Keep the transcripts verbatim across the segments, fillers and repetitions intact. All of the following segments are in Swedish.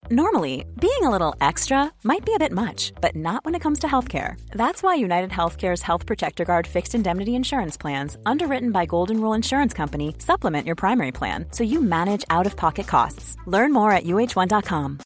Normally, being a little extra might be a bit much, but not when it comes to healthcare. That's why United Healthcare's Health Protector Guard fixed indemnity insurance plans, underwritten by Golden Rule Insurance Company, supplement your primary plan so you manage out-of-pocket costs. Learn more at U H one dot com.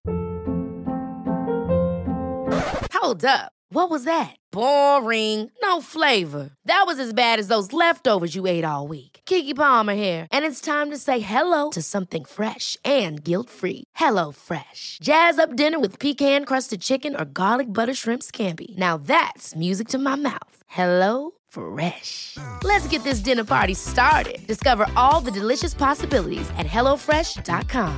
Hold up. What was that? Boring. No flavor. That was as bad as those leftovers you ate all week. Keke Palmer here, and it's time to say hello to something fresh and guilt-free. Hello Fresh. Jazz up dinner with pecan-crusted chicken or garlic butter shrimp scampi. Now that's music to my mouth. Hello Fresh. Let's get this dinner party started. Discover all the delicious possibilities at hello fresh dot com.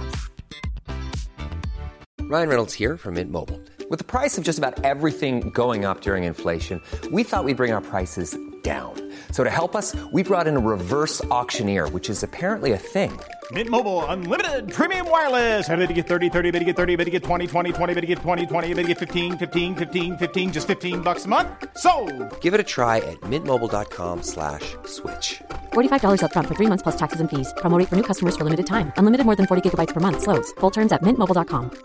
Ryan Reynolds here from Mint Mobile. With the price of just about everything going up during inflation, we thought we'd bring our prices down. So to help us, we brought in a reverse auctioneer, which is apparently a thing. Mint Mobile Unlimited Premium Wireless. How to get thirty, thirty, how to get thirty, how to get twenty, twenty, twenty, how to get twenty, twenty, how to get fifteen, fifteen, fifteen, fifteen, just fifteen bucks a month? Sold! Give it a try at mintmobile.com slash switch. forty-five dollars up front for three months plus taxes and fees. Promo rate for new customers for limited time. Unlimited more than forty gigabytes per month. Slows full terms at mint mobile dot com.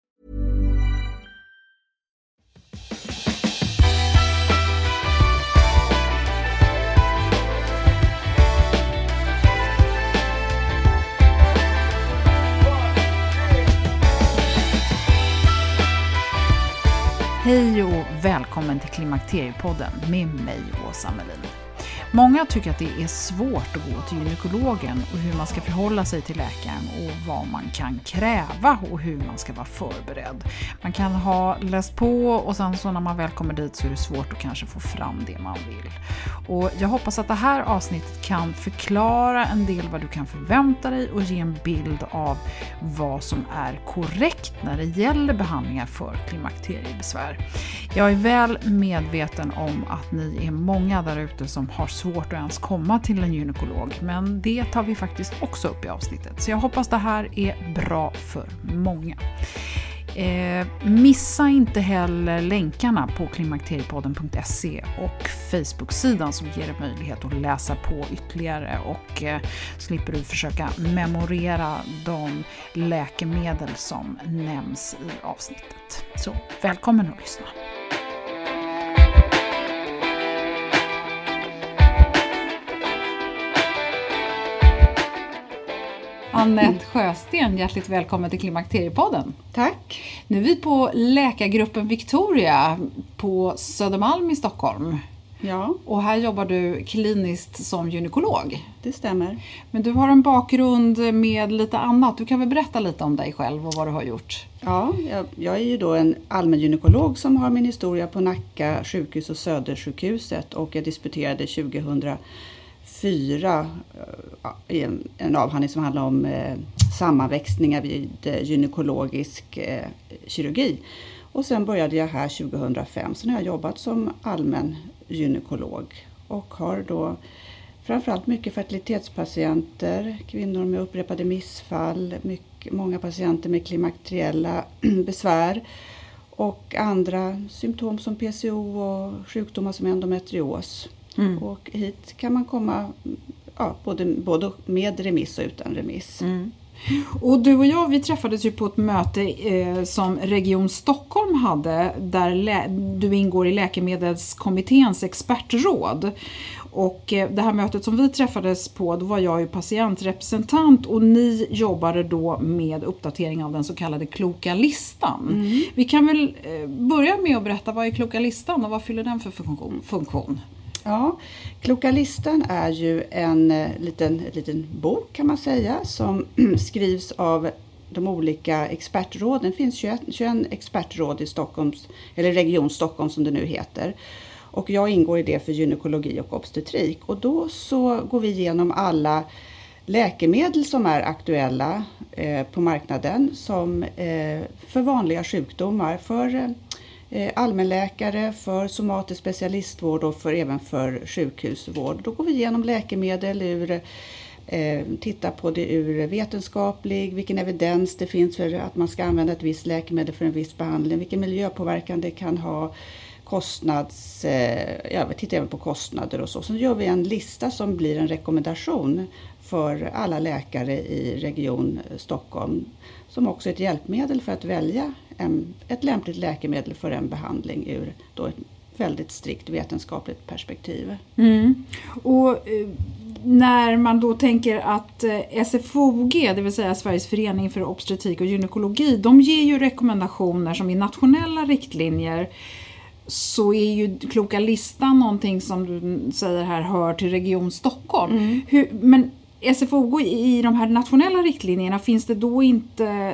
Hej och välkommen till Klimakteriepodden med mig, Åsa Melin. Många tycker att det är svårt att gå till gynekologen och hur man ska förhålla sig till läkaren och vad man kan kräva och hur man ska vara förberedd. Man kan ha läst på och sen så när man väl kommer dit så är det svårt att kanske få fram det man vill. Och jag hoppas att det här avsnittet kan förklara en del vad du kan förvänta dig och ge en bild av vad som är korrekt när det gäller behandlingar för klimakteriebesvär. Jag är väl medveten om att ni är många där ute som har svårt att ens komma till en gynekolog, men det tar vi faktiskt också upp i avsnittet. Så jag hoppas det här är bra för många. Eh, missa inte heller länkarna på klimakteriepodden punkt se och Facebook-sidan som ger dig möjlighet att läsa på ytterligare och eh, slipper du försöka memorera de läkemedel som nämns i avsnittet. Så välkommen att lyssna. Anette Sjösten, hjärtligt välkommen till Klimakteriepodden. Tack. Nu är vi på läkargruppen Victoria på Södermalm i Stockholm. Ja. Och här jobbar du kliniskt som gynekolog. Det stämmer. Men du har en bakgrund med lite annat. Du kan väl berätta lite om dig själv och vad du har gjort? Ja, jag, jag är ju då en allmän gynekolog som har min historia på Nacka sjukhus och Södersjukhuset. Och jag disputerade tjugohundrafyra i en, en avhandling som handlar om eh, sammanväxningar vid eh, gynekologisk eh, kirurgi. Och sen började jag här tjugohundrafem, så nu har jag jobbat som allmän gynekolog och har då framförallt mycket fertilitetspatienter, kvinnor med upprepade missfall, mycket, många patienter med klimakteriella besvär och andra symptom som P C O och sjukdomar som endometrios. Mm. Och hit kan man komma ja, både, både med remiss och utan remiss. Mm. Och du och jag, vi träffades ju på ett möte eh, som Region Stockholm hade där lä- du ingår i läkemedelskommitténs expertråd. Och eh, det här mötet som vi träffades på, då var jag ju patientrepresentant och ni jobbade då med uppdatering av den så kallade kloka listan. Mm. Vi kan väl eh, börja med att berätta vad är kloka listan och vad fyller den för funktion? funktion? Ja, kloka listan är ju en eh, liten, liten bok kan man säga som skrivs av de olika expertråden. Det finns tjugoett, tjugoett expertråd i Stockholms, eller Region Stockholm som det nu heter. Och jag ingår i det för gynekologi och obstetrik. Och då så går vi igenom alla läkemedel som är aktuella eh, på marknaden som eh, för vanliga sjukdomar, för eh, allmänläkare, för somatisk specialistvård och för, även för sjukhusvård. Då går vi igenom läkemedel ur, eh, tittar på det ur vetenskaplig, vilken evidens det finns för att man ska använda ett visst läkemedel för en viss behandling, vilken miljöpåverkan det kan ha, kostnads, ja, vi tittar även på kostnader och så. Sen gör vi en lista som blir en rekommendation för alla läkare i Region Stockholm, som också är ett hjälpmedel för att välja en, ett lämpligt läkemedel för en behandling ur då ett väldigt strikt vetenskapligt perspektiv. Mm. Och eh, när man då tänker att eh, S F O G, det vill säga Sveriges förening för obstetrik och gynekologi, de ger ju rekommendationer som i nationella riktlinjer, så är ju Kloka listan någonting som du säger här hör till Region Stockholm. Mm. Hur, men S F O G i de här nationella riktlinjerna, finns det då inte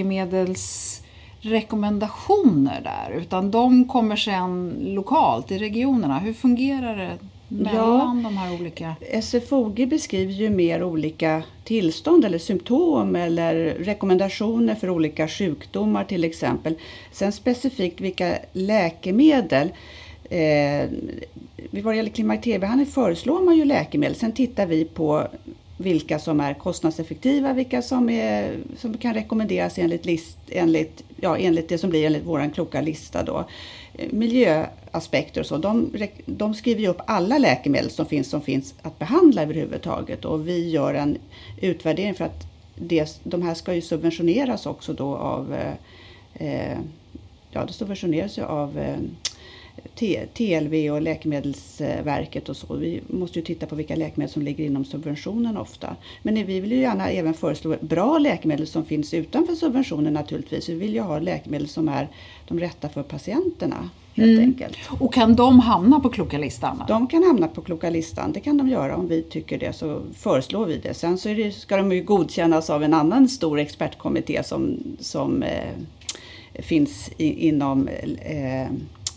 läkemedelsrekommendationer där, utan de kommer sen lokalt i regionerna? Hur fungerar det mellan ja, de här olika? S F O G beskriver ju mer olika tillstånd eller symptom eller rekommendationer för olika sjukdomar till exempel. Sen specifikt vilka läkemedel, eh, vad gäller klimakteriebehandling föreslår man ju läkemedel. Sen tittar vi på vilka som är kostnadseffektiva, vilka som, är, som kan rekommenderas enligt, list, enligt, ja, enligt det som blir enligt vår kloka lista då. Miljöaspekter och så, de, de skriver ju upp alla läkemedel som finns, som finns att behandla överhuvudtaget, och vi gör en utvärdering för att det, de här ska ju subventioneras också då av, eh, ja det subventioneras ju av eh, T L V och Läkemedelsverket och så. Vi måste ju titta på vilka läkemedel som ligger inom subventionen ofta. Men vi vill ju gärna även föreslå bra läkemedel som finns utanför subventionen naturligtvis. Vi vill ju ha läkemedel som är de rätta för patienterna helt mm. enkelt. Och kan de hamna på Kloka listan? De kan hamna på Kloka listan. Det kan de göra om vi tycker det, så föreslår vi det. Sen så är det, ska de ju godkännas av en annan stor expertkommitté som, som eh, finns i, inom eh,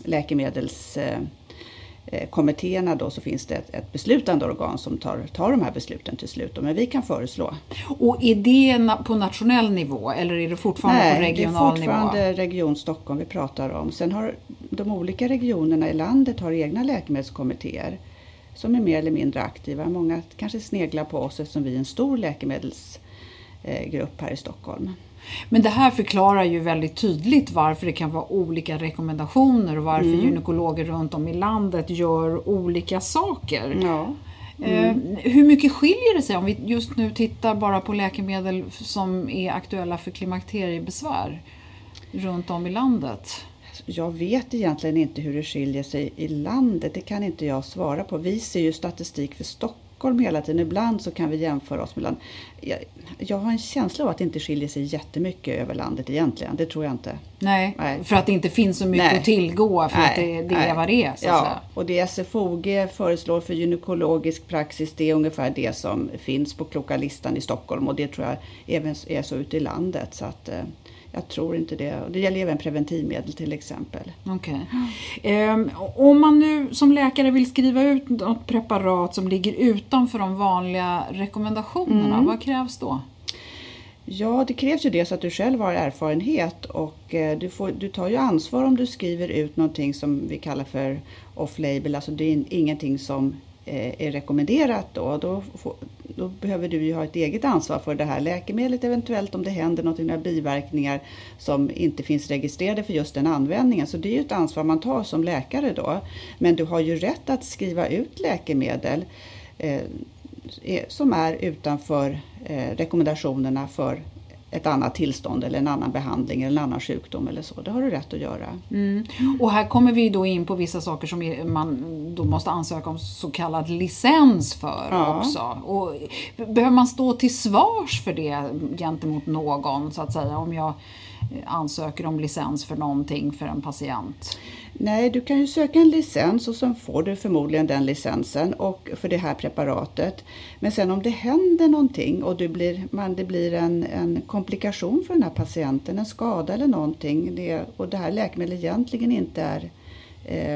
läkemedelskommittéerna då, så finns det ett, ett beslutande organ som tar, tar de här besluten till slut. Men vi kan föreslå. Och är det på nationell nivå eller är det fortfarande Nej, på regional nivå? Nej, det är fortfarande nivå? Region Stockholm vi pratar om. Sen har de olika regionerna i landet har egna läkemedelskommittéer som är mer eller mindre aktiva. Många kanske sneglar på oss eftersom vi är en stor läkemedelsgrupp här i Stockholm. Men det här förklarar ju väldigt tydligt varför det kan vara olika rekommendationer och varför mm. gynekologer runt om i landet gör olika saker. Ja. Mm. Eh, hur mycket skiljer det sig om vi just nu tittar bara på läkemedel som är aktuella för klimakteriebesvär runt om i landet? Jag vet egentligen inte hur det skiljer sig i landet. Det kan inte jag svara på. Vi ser ju statistik för Stockholm hela tiden. Ibland så kan vi jämföra oss mellan. Jag, jag har en känsla av att det inte skiljer sig jättemycket över landet egentligen. Det tror jag inte. Nej, Nej. För att det inte finns så mycket Nej. att tillgå. För Nej. att det, det är vad det är. Så ja, att säga. Och det S F O G föreslår för gynekologisk praxis, det är ungefär det som finns på Kloka listan i Stockholm. Och det tror jag även är så ute i landet. Så att jag tror inte det. Det gäller även preventivmedel till exempel. Okej. Okay. Um, om man nu som läkare vill skriva ut något preparat som ligger utanför de vanliga rekommendationerna, mm. vad krävs då? Ja, det krävs ju det så att du själv har erfarenhet och eh, du, får, du tar ju ansvar om du skriver ut någonting som vi kallar för off-label. Alltså det är ingenting som eh, är rekommenderat då. Då, får, då behöver du ju ha ett eget ansvar för det här läkemedlet eventuellt om det händer någonting, några biverkningar som inte finns registrerade för just den användningen. Så det är ju ett ansvar man tar som läkare då. Men du har ju rätt att skriva ut läkemedel eh, som är utanför eh, rekommendationerna för ett annat tillstånd eller en annan behandling eller en annan sjukdom eller så. Det har du rätt att göra. Mm. Och här kommer vi då in på vissa saker som man då måste ansöka om så kallad licens för ja. också. Och behöver man stå till svars för det gentemot någon så att säga om jag ansöker om licens för någonting för en patient? Nej, du kan ju söka en licens och så får du förmodligen den licensen och för det här preparatet. Men sen om det händer någonting och det blir, man, det blir en, en komplikation för den här patienten, en skada eller någonting det, och det här läkemedlet egentligen inte är eh,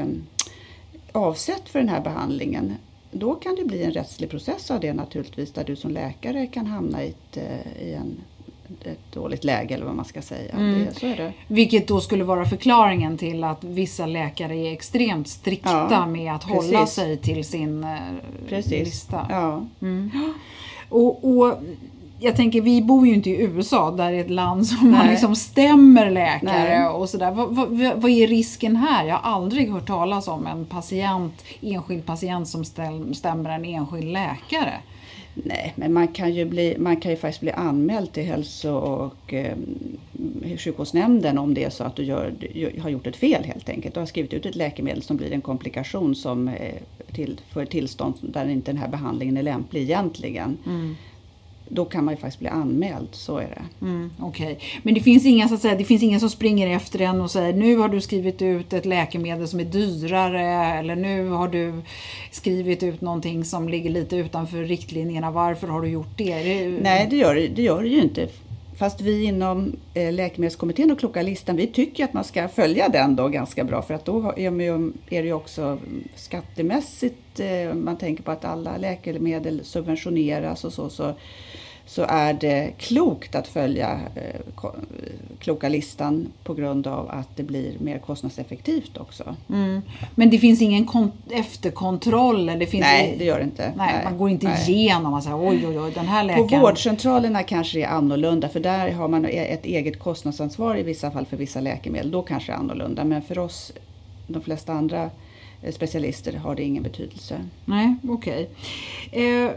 avsett för den här behandlingen, då kan det bli en rättslig process av det naturligtvis där du som läkare kan hamna i, ett, i en ett dåligt läge eller vad man ska säga. Mm. Det, så är det. Vilket då skulle vara förklaringen till att vissa läkare är extremt strikta ja, med att precis. hålla sig till sin precis. lista. Ja. Mm. Och, och jag tänker, vi bor ju inte i U S A där är ett land som man liksom stämmer läkare. Nej. Och sådär. Vad, vad, vad är risken här? Jag har aldrig hört talas om en patient, enskild patient som stäm, stämmer en enskild läkare. Nej, men man kan ju, bli, man kan ju faktiskt bli anmäld till hälso- och eh, sjukvårdsnämnden om det är så att du gör, har gjort ett fel helt enkelt. Du har skrivit ut ett läkemedel som blir en komplikation som, eh, till, för ett tillstånd där inte den här behandlingen är lämplig egentligen. Mm. Då kan man ju faktiskt bli anmäld, så är det. Mm, Okej, okay. Men det finns, inga, så att säga, det finns ingen som springer efter en och säger nu har du skrivit ut ett läkemedel som är dyrare eller nu har du skrivit ut någonting som ligger lite utanför riktlinjerna. Varför har du gjort det? det... Nej, det gör det gör det ju inte. Fast vi inom eh, läkemedelskommittén och Kloka listan, vi tycker att man ska följa den då ganska bra. För att då är, är det ju också skattemässigt, eh, man tänker på att alla läkemedel subventioneras och så, så, så är det klokt att följa eh, Kloka listan på grund av att det blir mer kostnadseffektivt också. Mm. Men det finns ingen kon- efterkontroll? Det finns nej, i... det gör det inte. Nej, nej, man går inte nej. igenom och säger oj, oj, oj, den här läkaren... På vårdcentralerna kanske det är annorlunda, för där har man ett eget kostnadsansvar i vissa fall för vissa läkemedel. Då kanske det är annorlunda, men för oss, de flesta andra specialister, har det ingen betydelse. Nej, okej. Okay. Eh...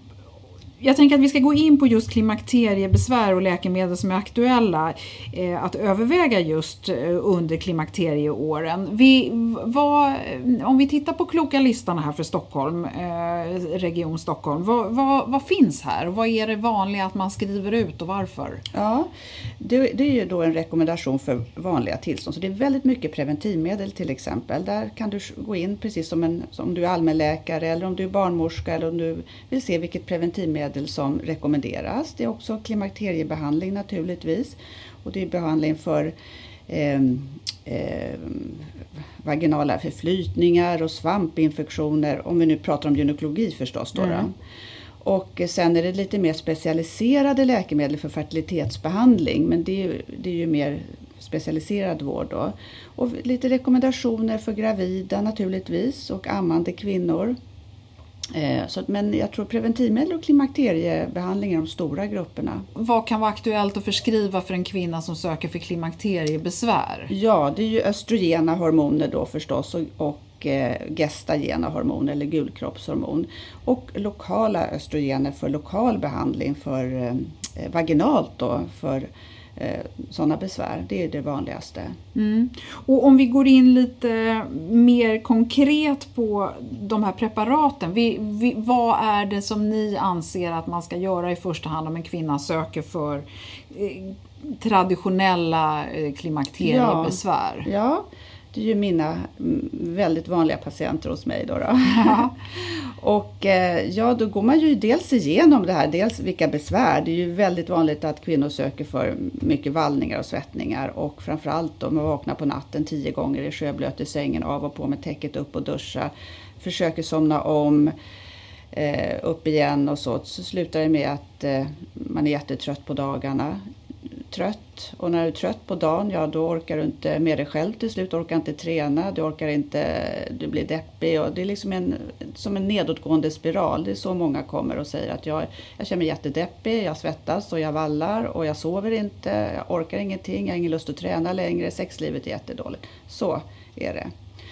Jag tänker att vi ska gå in på just klimakteriebesvär och läkemedel som är aktuella eh, att överväga just eh, under klimakterieåren. Vi, vad, om vi tittar på Kloka listan här för Stockholm, eh, Region Stockholm, vad, vad, vad finns här? Vad är det vanliga att man skriver ut och varför? Ja, det, det är ju då en rekommendation för vanliga tillstånd. Så det är väldigt mycket preventivmedel till exempel. Där kan du gå in precis som, en, som om du är allmänläkare eller om du är barnmorska eller om du vill se vilket preventivmedel som rekommenderas. Det är också klimakteriebehandling naturligtvis. Och det är behandling för eh, eh, vaginala förflytningar och svampinfektioner. Om vi nu pratar om gynekologi förstås då. Mm. Och sen är det lite mer specialiserade läkemedel för fertilitetsbehandling. Men det är, det är ju mer specialiserad vård då. Och lite rekommendationer för gravida naturligtvis och ammande kvinnor. Eh, så, men jag tror preventivmedel och klimakteriebehandling är de stora grupperna. Vad kan vara aktuellt att förskriva för en kvinna som söker för klimakteriebesvär? Ja, det är ju östrogena hormoner då förstås och, och eh, gestagena hormoner eller gulkroppshormon. Och lokala östrogener för lokal behandling för eh, vaginalt då för sådana besvär. Det är det vanligaste. Mm. Och om vi går in lite mer konkret på de här preparaten. Vi, vi, vad är det som ni anser att man ska göra i första hand om en kvinna söker för eh, traditionella eh, klimakteriebesvär? Ja, ja, det är ju mina väldigt vanliga patienter hos mig då. då. Ja. Och eh, ja, då går man ju dels igenom det här, dels vilka besvär. Det är ju väldigt vanligt att kvinnor söker för mycket vallningar och svettningar. Och framförallt om man vaknar på natten tio gånger i sjöblöt i sängen, av och på med täcket upp och duscha. Försöker somna om, eh, upp igen och så. Så slutar det med att eh, man är jättetrött på dagarna. Trött, och när du är trött på dagen, ja då orkar du inte med dig själv till slut, orkar inte träna, du orkar inte, du blir deppig och det är liksom en, som en nedåtgående spiral. Det är så många kommer och säger att jag, jag känner mig jättedeppig, jag svettas och jag vallar och jag sover inte, jag orkar ingenting, jag har ingen lust att träna längre, sexlivet är jättedåligt. Så är det.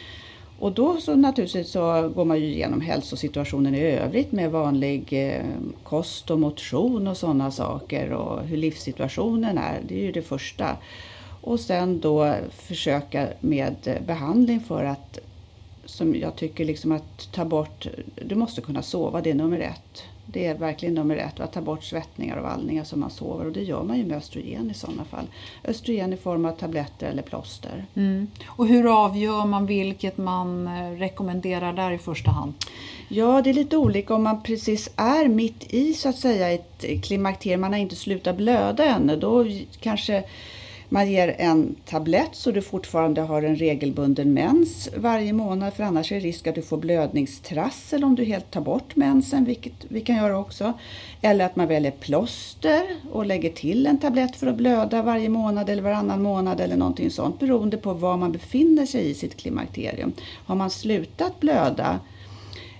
Och då så naturligtvis så går man ju igenom hälsosituationen i övrigt med vanlig eh, kost och motion och sådana saker och hur livssituationen är. Det är ju det första. Och sen då försöka med behandling för att, som jag tycker liksom att ta bort, du måste kunna sova, det är nummer ett. Det är verkligen nummer ett, att ta bort svettningar och vallningar som man sover. Och det gör man ju med östrogen i sådana fall. Östrogen i form av tabletter eller plåster. Mm. Och hur avgör man vilket man rekommenderar där i första hand? Ja, det är lite olika om man precis är mitt i så att säga ett klimakterium. Man har inte slutat blöda ännu. Då kanske man ger en tablett så du fortfarande har en regelbunden mens varje månad. För annars är det risk att du får blödningstrassel om du helt tar bort mensen, vilket vi kan göra också. Eller att man väljer plåster och lägger till en tablett för att blöda varje månad eller varannan månad eller någonting sånt. Beroende på var man befinner sig i sitt klimakterium. Har man slutat blöda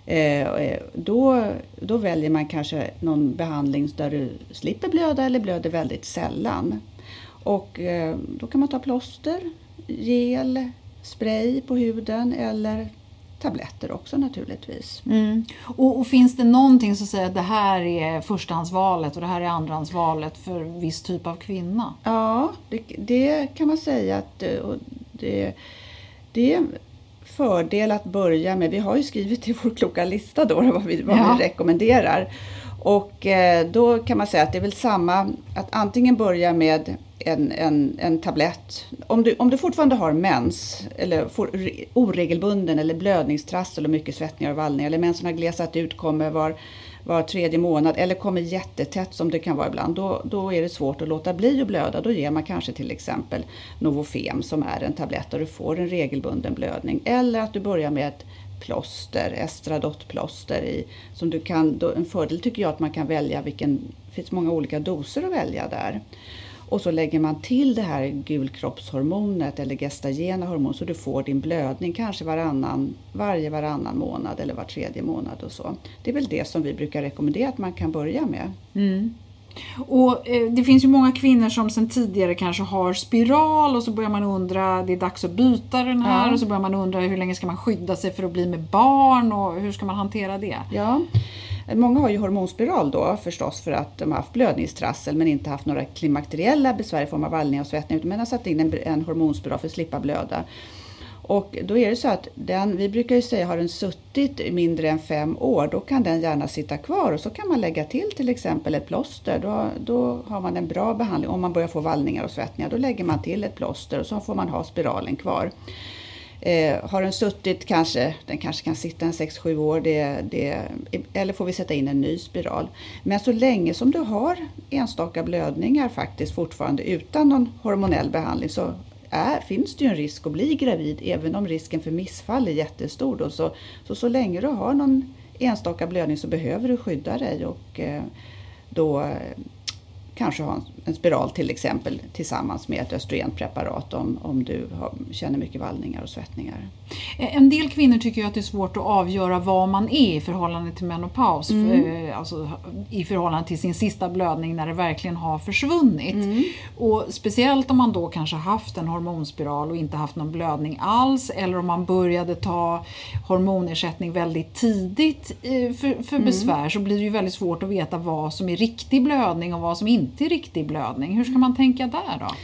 Eh, då, då väljer man kanske någon behandling där du slipper blöda eller blöder väldigt sällan. Och eh, då kan man ta plåster, gel, spray på huden eller tabletter också naturligtvis. Mm. Och, och finns det någonting som säger att det här är förstahandsvalet och det här är andrahandsvalet för viss typ av kvinna? Ja, det, det kan man säga att och det, det är en fördel att börja med. Vi har ju skrivit i vår kloka lista då vad vi, vad ja. vi rekommenderar. Och eh, då kan man säga att det är väl samma, att antingen börja med en, en, en tablett. Om du, om du fortfarande har mens eller får oregelbunden eller blödningstrassel och mycket svettningar och vallningar, eller mensen har glesat ut, kommer var, var tredje månad eller kommer jättetätt som det kan vara ibland, då, då är det svårt att låta bli att blöda. Då ger man kanske till exempel Novofem som är en tablett där du får en regelbunden blödning. Eller att du börjar med ett plåster, Estradot-plåster i, som du kan, då, en fördel tycker jag att man kan välja vilken, det finns många olika doser att välja där. Och så lägger man till det här gulkroppshormonet eller gestagena hormon så du får din blödning kanske varannan, varje varannan månad eller var tredje månad och så. Det är väl det som vi brukar rekommendera att man kan börja med. Mm. Och eh, det finns ju många kvinnor som sedan tidigare kanske har spiral och så börjar man undra, det är dags att byta den här, ja. Och så börjar man undra hur länge ska man skydda sig för att bli med barn och hur ska man hantera det? Ja, många har ju hormonspiral då förstås för att de har haft blödningstrassel men inte haft några klimakteriella besvär i form av vallning och svettning, utan man har satt in en, en hormonspiral för att slippa blöda. Och då är det så att den, vi brukar ju säga, har den suttit mindre än fem år, då kan den gärna sitta kvar och så kan man lägga till till exempel ett plåster. Då, då har man en bra behandling. Om man börjar få vallningar och svettningar, då lägger man till ett plåster och så får man ha spiralen kvar. Eh, har den suttit kanske, den kanske kan sitta en sex sju år, det, det, eller får vi sätta in en ny spiral. Men så länge som du har enstaka blödningar faktiskt fortfarande utan någon hormonell behandling så Är, finns det ju en risk att bli gravid, även om risken för missfall är jättestor. Då. Så, så så länge du har någon enstaka blödning så behöver du skydda dig och eh, då eh, kanske ha en, en spiral till exempel tillsammans med ett östrogenpreparat om, om du har, känner mycket vallningar och svettningar. En del kvinnor tycker ju att det är svårt att avgöra vad man är i förhållande till menopaus. Mm. För, alltså, i förhållande till sin sista blödning när det verkligen har försvunnit. Mm. Och speciellt om man då kanske haft en hormonspiral och inte haft någon blödning alls. Eller om man började ta hormonersättning väldigt tidigt för, för mm. besvär. Så blir det ju väldigt svårt att veta vad som är riktig blödning och vad som inte är riktig blödning. Hur ska man tänka där då?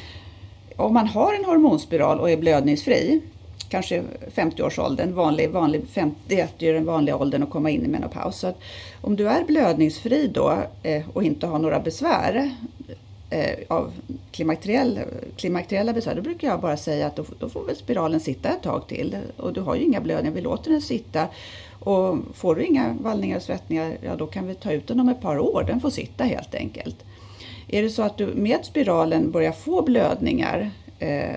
Om man har en hormonspiral och är blödningsfri, kanske femtio-årsåldern, vanlig, vanlig femtio är den vanliga åldern att komma in i menopaus. Så att om du är blödningsfri då eh, och inte har några besvär eh, av klimakteriell, klimakteriella besvär, då brukar jag bara säga att då, då får väl spiralen sitta ett tag till. Och du har ju inga blödningar, vi låter den sitta. Och får du inga vallningar och svettningar, ja då kan vi ta ut den om ett par år, den får sitta helt enkelt. Är det så att du med spiralen börjar få blödningar eh,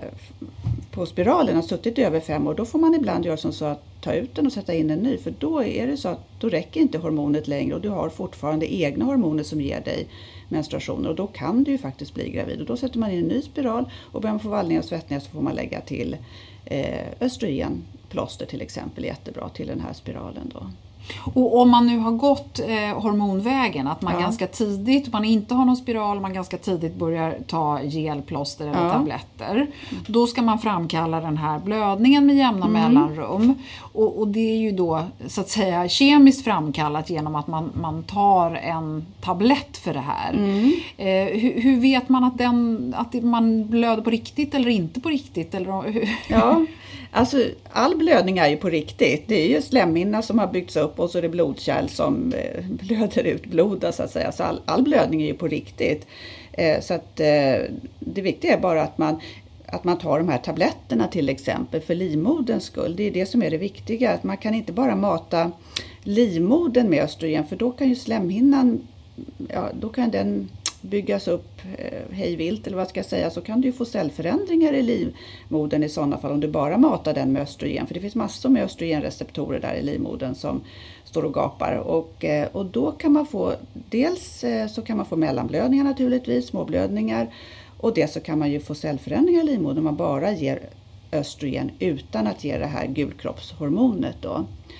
på spiralen har suttit över fem år, då får man ibland göra som så att ta ut den och sätta in en ny. För då är det så att då räcker inte hormonet längre och du har fortfarande egna hormoner som ger dig menstruationer. Och då kan du ju faktiskt bli gravid. Och då sätter man in en ny spiral och börjar man få vallningar och svettningar så får man lägga till eh, östrogenplåster till exempel, jättebra till den här spiralen då. Och om man nu har gått eh, hormonvägen, att man ja. ganska tidigt, man inte har någon spiral, man ganska tidigt börjar ta gelplåster eller ja. tabletter, då ska man framkalla den här blödningen med jämna mm. mellanrum. Och, och det är ju då så att säga kemiskt framkallat genom att man, man tar en tablett för det här. Mm. Eh, hur, hur vet man att, den, att man blöder på riktigt eller inte på riktigt? Eller, hur? Ja, alltså all blödning är ju på riktigt. Det är ju slemhinna som har byggts upp och så är det blodkärl som eh, blöder ut blod så att säga. Så all, all blödning är ju på riktigt. Eh, så att eh, det viktiga är bara att man, att man tar de här tabletterna till exempel för livmoderns skull. Det är det som är det viktiga. Att man kan inte bara mata livmodern med östrogen, för då kan ju slemhinnan, ja, då kan den byggas upp eh, hejvilt eller vad ska jag säga, så kan du ju få cellförändringar i livmodern i sådana fall om du bara matar den med östrogen. För det finns massor med östrogenreceptorer där i livmodern som står och gapar. Och, eh, och då kan man få, dels eh, så kan man få mellanblödningar naturligtvis, småblödningar. Och dels så kan man ju få cellförändringar i livmodern om man bara ger östrogen utan att ge det här gulkroppshormonet då.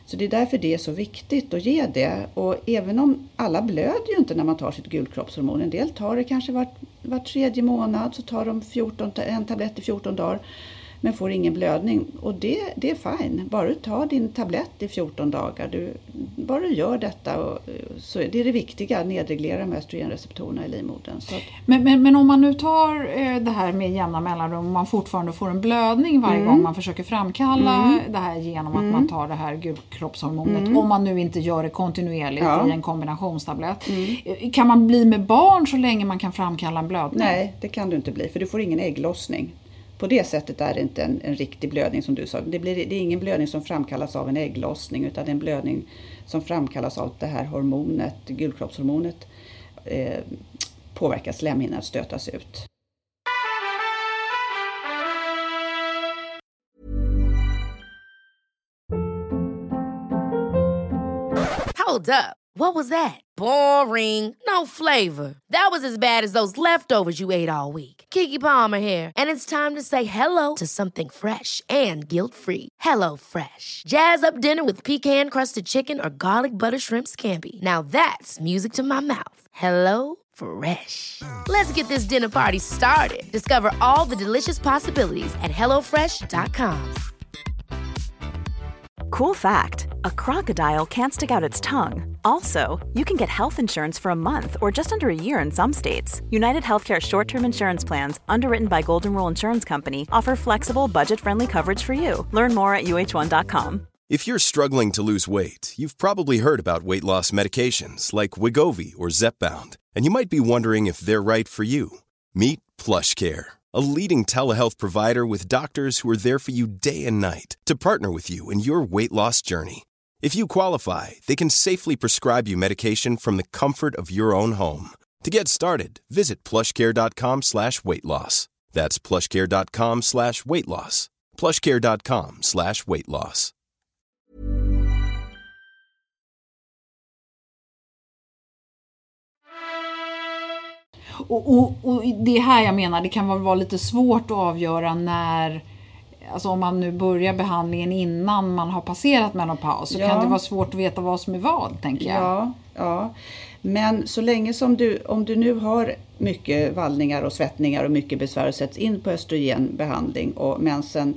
Så det är därför det är så viktigt att ge det. Och även om alla blöder ju inte när man tar sitt gulkroppshormon. En del tar det kanske var, var tredje månad, så tar de fjorton, en tablett i fjorton dagar. Men får ingen blödning. Och det, det är fine. Bara du tar din tablett i fjorton dagar. Du, bara du gör detta. Och, så det är det viktiga. Nedreglera de östrogenreceptorerna i livmodern. Så att... men, men, men om man nu tar eh, det här med jämna mellanrum. Och man fortfarande får en blödning varje mm. gång man försöker framkalla mm. det här. Genom att mm. man tar det här gulkroppshormonet. Mm. Om man nu inte gör det kontinuerligt ja. i en kombinationstablett. Mm. Kan man bli med barn så länge man kan framkalla en blödning? Nej, det kan du inte bli. För du får ingen ägglossning. På det sättet är det inte en, en riktig blödning som du sa. Det, blir, det är ingen blödning som framkallas av en ägglossning, utan det är en blödning som framkallas av det här hormonet, gulkroppshormonet, eh, påverkar slemhinnan att stötas ut. Hold up. What was that? Boring. No flavor. That was as bad as those leftovers you ate all week. Keke Palmer here, and it's time to say hello to something fresh and guilt-free. Hello Fresh. Jazz up dinner with pecan-crusted chicken or garlic butter shrimp scampi. Now that's music to my mouth. Hello Fresh. Let's get this dinner party started. Discover all the delicious possibilities at hello fresh dot com. Cool fact, a crocodile can't stick out its tongue. Also, you can get health insurance for a month or just under a year in some states. United Healthcare short-term insurance plans, underwritten by Golden Rule Insurance Company, offer flexible, budget-friendly coverage for you. Learn more at U H one dot com. If you're struggling to lose weight, you've probably heard about weight loss medications like Wegovy or Zepbound, and you might be wondering if they're right for you. Meet PlushCare, a leading telehealth provider with doctors who are there for you day and night to partner with you in your weight loss journey. If you qualify, they can safely prescribe you medication from the comfort of your own home. To get started, visit plushcare.com slash weight loss. That's plushcare.com slash weight loss. plushcare.com slash weight loss. Och, och, och det här jag menar, det kan vara lite svårt att avgöra när, alltså om man nu börjar behandlingen innan man har passerat menopaus, så ja. kan det vara svårt att veta vad som är vad, tänker jag. Ja, ja. Men så länge som du, om du nu har mycket vallningar och svettningar och mycket besvär och sätts in på östrogenbehandling och mensen,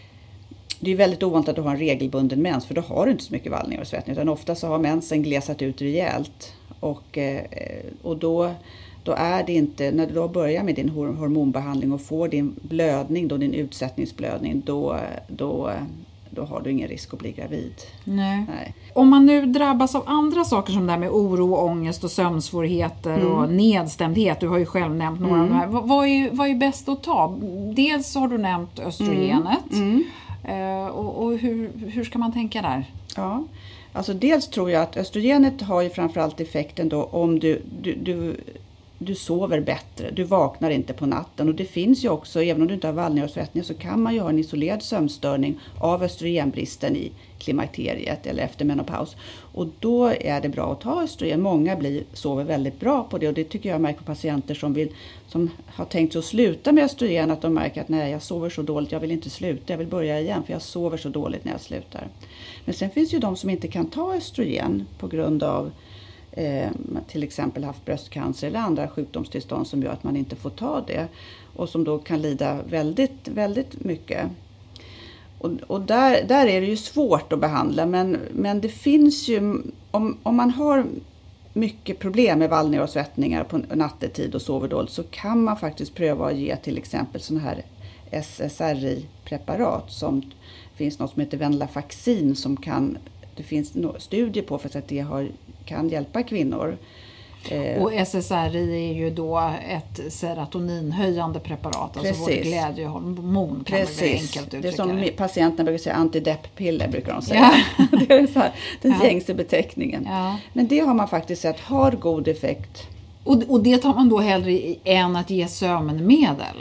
det är väldigt ovanligt att du har en regelbunden mens, för då har du inte så mycket vallningar och svettningar, utan ofta så har mensen glesat ut rejält och, och då Då är det inte, när du då börjar med din hormonbehandling och får din blödning, då din utsättningsblödning, då, då, då har du ingen risk att bli gravid. Nej. Nej. Om man nu drabbas av andra saker som det här med oro, ångest och sömnsvårigheter mm. och nedstämdhet, du har ju själv nämnt några mm. av de här. Vad, vad, är, vad är bäst att ta? Dels har du nämnt östrogenet. Mm. Mm. Uh, och och hur, hur ska man tänka där? Ja, alltså dels tror jag att östrogenet har ju framförallt effekten då om du, du, du Du sover bättre, du vaknar inte på natten, och det finns ju också, även om du inte har vallningar och svettningar, så kan man ju ha en isolerad sömnstörning av östrogenbristen i klimakteriet eller efter menopaus. Och då är det bra att ta östrogen. Många blir, sover väldigt bra på det, och det tycker jag märker på patienter som, vill, som har tänkt sig att sluta med östrogen, att de märker att nej, jag sover så dåligt, jag vill inte sluta, jag vill börja igen för jag sover så dåligt när jag slutar. Men sen finns ju de som inte kan ta östrogen på grund av Eh, till exempel haft bröstcancer eller andra sjukdomstillstånd som gör att man inte får ta det, och som då kan lida väldigt, väldigt mycket. Och, och där, där är det ju svårt att behandla, men, men det finns ju, om, om man har mycket problem med vallningar och svettningar på nattetid och sover dåligt, så kan man faktiskt pröva att ge till exempel sån här S S R I-preparat, som finns något som heter Venlafaxin, som kan, det finns studier på för att det har kan hjälpa kvinnor. Och S S R I är ju då ett serotoninhöjande preparat. Precis. Alltså vår glädjehormon, kan man väl enkelt uttrycka. Det är som patienterna brukar säga, antidepp-piller brukar de säga. Ja. Det är så här, den ja. gängse beteckningen. Ja. Men det har man faktiskt sett har god effekt. Och, och det tar man då hellre än att ge sömnmedel?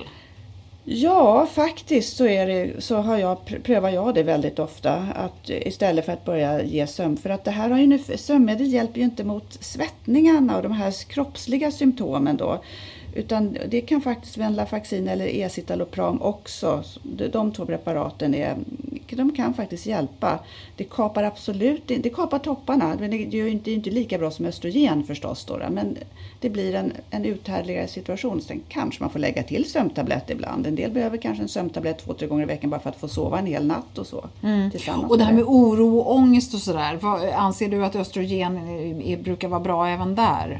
Ja, faktiskt så, är det, så har jag, prövar jag det väldigt ofta, att istället för att börja ge sömn. För att det här har ju nu, sömnmedel hjälper ju inte mot svettningarna och de här kroppsliga symptomen då. Utan det kan faktiskt Venlafaxin eller Escitalopram också. De två preparaten är, de kan faktiskt hjälpa. Det kapar absolut det kapar topparna, men det är ju inte, inte lika bra som östrogen förstås då, men det blir en, en uthärdligare situation. Sen kanske man får lägga till sömntablett ibland. En del behöver kanske en sömntablett två, tre gånger i veckan bara för att få sova en hel natt och så. Mm. Och det här med oro och ångest och sådär, vad, anser du att östrogen är, brukar vara bra även där?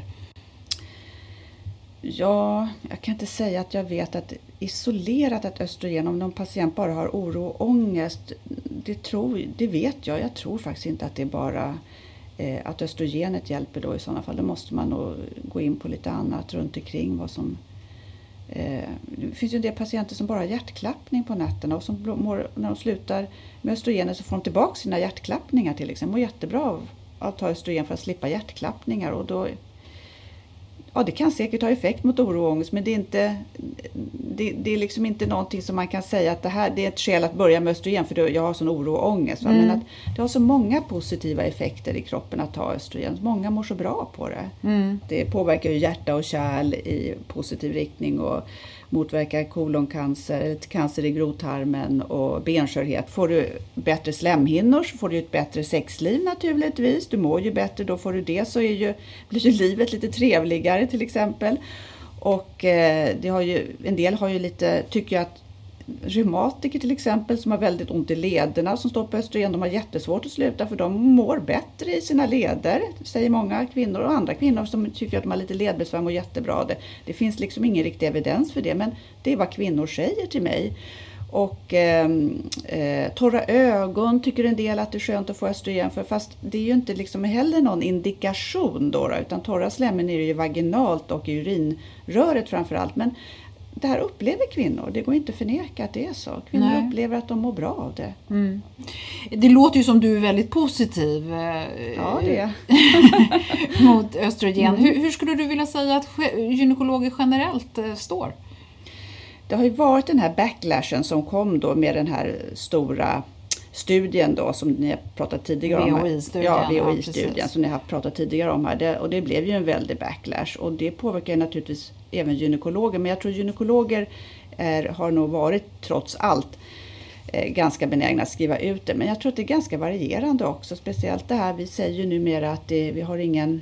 Ja, jag kan inte säga att jag vet att isolerat att östrogen, om någon patient bara har oro och ångest, det, tror, det vet jag. Jag tror faktiskt inte att det är bara eh, att östrogenet hjälper då i sådana fall. Då måste man nog gå in på lite annat runt omkring vad som... Eh, det finns ju en del patienter som bara har hjärtklappning på nätterna och som mår, när de slutar med östrogenet så får de tillbaka sina hjärtklappningar till exempel. De mår jättebra av att ta östrogen för att slippa hjärtklappningar och då... Ja, det kan säkert ha effekt mot oro och ångest, men det är, inte, det, det är liksom inte någonting som man kan säga att det här det är ett skäl att börja med östrogen för jag har sån oro och ångest. Mm. Men att det har så många positiva effekter i kroppen att ta östrogen. Många mår så bra på det. Mm. Det påverkar ju hjärta och kärl i positiv riktning och motverkar koloncancer, cancer i grovtarmen och benskörhet. Får du bättre slemhinnor så får du ett bättre sexliv naturligtvis. Du mår ju bättre, då får du det så är ju, blir ju livet lite trevligare till exempel. Och eh, det har ju, en del har ju lite, tycker jag att reumatiker till exempel som har väldigt ont i lederna som står på östrogen, de har jättesvårt att sluta för de mår bättre i sina leder, säger många kvinnor, och andra kvinnor som tycker att de har lite ledbesvär mår jättebra. Det, det finns liksom ingen riktig evidens för det, men det är vad kvinnor säger till mig. Och eh, eh, torra ögon tycker en del att det är skönt att få östrogen för, fast det är ju inte liksom heller någon indikation då, utan torra slemmen är ju vaginalt och i urinröret framförallt, men det här upplever kvinnor. Det går inte att förneka att det är så. Kvinnor Nej. upplever att de mår bra av det. Mm. Det låter ju som du är väldigt positiv. Ja, det är. mot östrogen. Mm. Hur, hur skulle du vilja säga att gynekologer generellt står? Det har ju varit den här backlashen som kom då med den här stora studien då som ni har pratat tidigare om. V O I-studien. Ja, V O I-studien som ni har pratat tidigare om här. Det, och det blev ju en väldig backlash. Och det påverkar naturligtvis även gynekologer. Men jag tror gynekologer är, har nog varit trots allt eh, ganska benägna att skriva ut det. Men jag tror att det är ganska varierande också. Speciellt det här, vi säger ju numera att det, vi har ingen...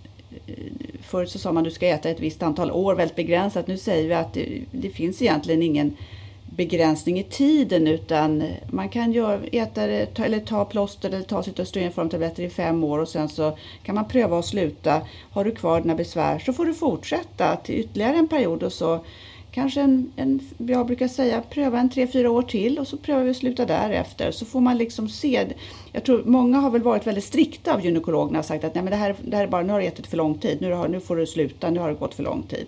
Förut så sa man att du ska äta ett visst antal år, väldigt begränsat. Nu säger vi att det, det finns egentligen ingen begränsning i tiden, utan man kan göra, äta det, ta, eller ta plåster eller ta sitt östrogenformtabletter i fem år och sen så kan man pröva att sluta. Har du kvar dina besvär så får du fortsätta till ytterligare en period och så kanske en, en jag brukar säga pröva en tre, fyra år till och så prövar vi att sluta därefter. Så får man liksom se, jag tror många har väl varit väldigt strikta av gynekologerna och sagt att nej men det här, det här är bara, nu har du ätit för lång tid, nu, har, nu får du sluta, nu har det gått för lång tid.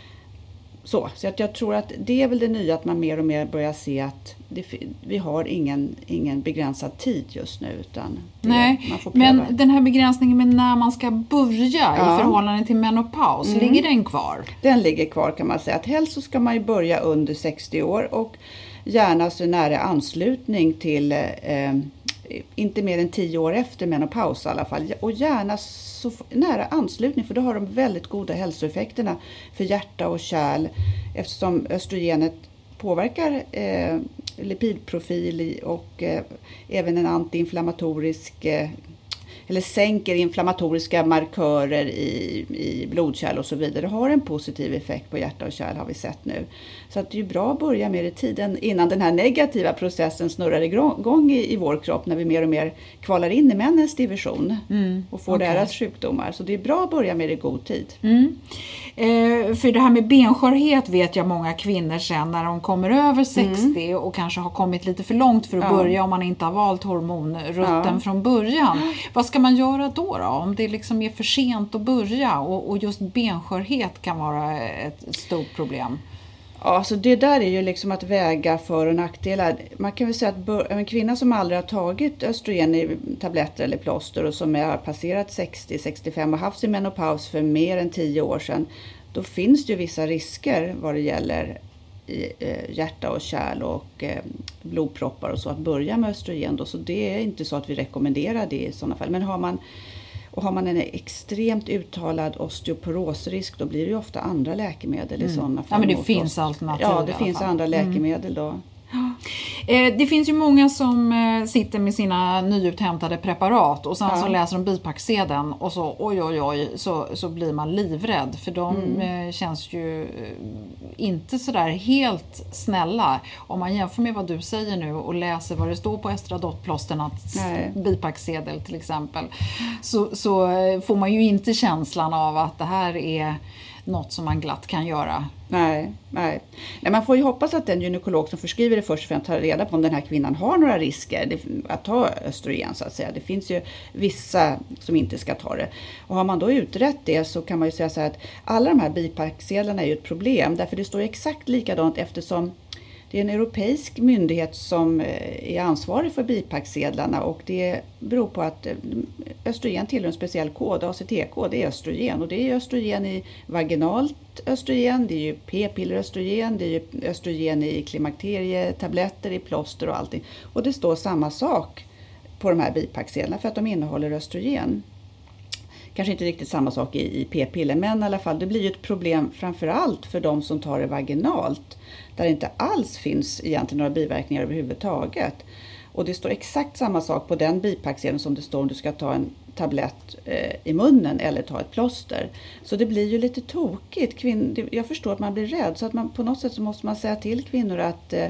Så, så att jag tror att det är väl det nya att man mer och mer börjar se att det, vi har ingen, ingen begränsad tid just nu utan det, Nej, man får pröva. Men den här begränsningen med när man ska börja ja. i förhållande till menopaus, mm. ligger den kvar? Den ligger kvar kan man säga. Att helst så ska man ju börja under sextio år och gärna så nära anslutning till eh, inte mer än tio år efter menopaus i alla fall. Och gärna så nära anslutning för då har de väldigt goda hälsoeffekterna för hjärta och kärl eftersom östrogenet påverkar eh, lipidprofil och eh, även en antiinflammatorisk eh, eller sänker inflammatoriska markörer i, i blodkärl och så vidare. Det har en positiv effekt på hjärta och kärl har vi sett nu. Så att det är bra att börja med det i tiden innan den här negativa processen snurrar igång i, i vår kropp när vi mer och mer kvalar in i männens division mm, och får okay. deras sjukdomar. Så det är bra att börja med det i god tid. Mm. Eh, för det här med benskörhet vet jag många kvinnor sen när de kommer över sextio mm. och kanske har kommit lite för långt för att ja. börja om man inte har valt hormonrutten ja. från början. Vad ska man göra då, då om det liksom är för sent att börja och, och just benskörhet kan vara ett stort problem? Ja, så det där är ju liksom att väga för- och nackdelar. Man kan väl säga att bör- en kvinna som aldrig har tagit östrogen i tabletter eller plåster och som har passerat sextio sextiofem och haft sin menopaus för mer än tio år sedan, då finns det ju vissa risker vad det gäller i, eh, hjärta och kärl och eh, blodproppar och så att börja med östrogen då. Så det är inte så att vi rekommenderar det i sådana fall. Men har man Och har man en extremt uttalad osteoporosrisk då blir det ju ofta andra läkemedel mm. i sådana fall. Ja, men det finns alternativ. Ja, det finns andra läkemedel mm. då. Eh, det finns ju många som eh, sitter med sina nyuthämtade preparat och sen ja. så läser de bipacksedeln och så oj oj oj så, så blir man livrädd för de mm. eh, känns ju eh, inte sådär helt snälla. Om man jämför med vad du säger nu och läser vad det står på Estradotplåsternas bipacksedel till exempel så, så eh, får man ju inte känslan av att det här är något som man glatt kan göra. Nej, nej. nej, man får ju hoppas att den gynekolog som förskriver det först och främst tar reda på om den här kvinnan har några risker att ta östrogen så att säga. Det finns ju vissa som inte ska ta det. Och har man då utrett det så kan man ju säga så här att alla de här bipacksedlarna är ju ett problem. Därför det står exakt likadant eftersom det är en europeisk myndighet som är ansvarig för bipacksedlarna och det beror på att östrogen tillhör en speciell kod, A C T-kod, det är östrogen och det är östrogen i vaginalt östrogen, det är ju p-pilleröstrogen, det är ju östrogen i klimakterietabletter, i plåster och allting. Och det står samma sak på de här bipacksedlarna för att de innehåller östrogen. Kanske inte riktigt samma sak i, i p-piller men i alla fall det blir ju ett problem framförallt för de som tar det vaginalt. Där det inte alls finns egentligen några biverkningar överhuvudtaget. Och det står exakt samma sak på den bipacksedeln som det står om du ska ta en tablett eh, i munnen eller ta ett plåster. Så det blir ju lite tokigt. Kvinn- jag förstår att man blir rädd så att man på något sätt så måste man säga till kvinnor att eh,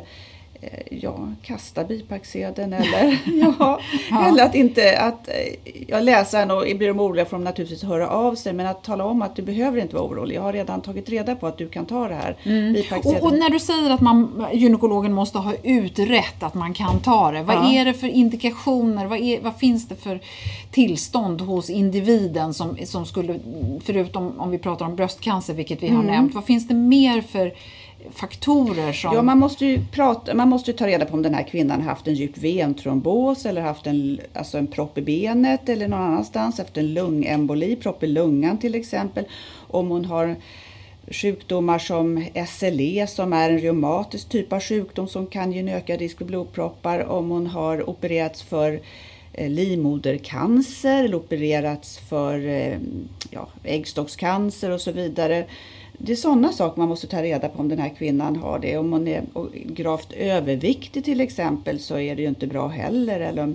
ja, kasta bipacksedeln eller ja, ja. eller att inte att jag läser den och blir de oroliga för att de naturligtvis höra av sig men att tala om att du behöver inte vara orolig. Jag har redan tagit reda på att du kan ta det här mm. bipacksedeln. Och, och när du säger att man gynekologen måste ha utrett att man kan ta det. Vad ja. är det för indikationer? Vad, är, vad finns det för tillstånd hos individen som, som skulle förutom om vi pratar om bröstcancer vilket vi har mm. nämnt. Vad finns det mer för faktorer som... Ja, man måste ju prata, man måste ju ta reda på om den här kvinnan har haft en djup ventrombos eller haft en, alltså en propp i benet eller någon annanstans, efter en lungemboli, propp i lungan till exempel. Om hon har sjukdomar som S L E som är en reumatisk typ av sjukdom som kan ge en ökad risk för blodproppar. Om hon har opererats för eh, livmodercancer eller opererats för eh, ja, äggstockscancer och så vidare. Det är sådana saker man måste ta reda på om den här kvinnan har det. Om hon är gravt överviktig till exempel så är det ju inte bra heller. Eller,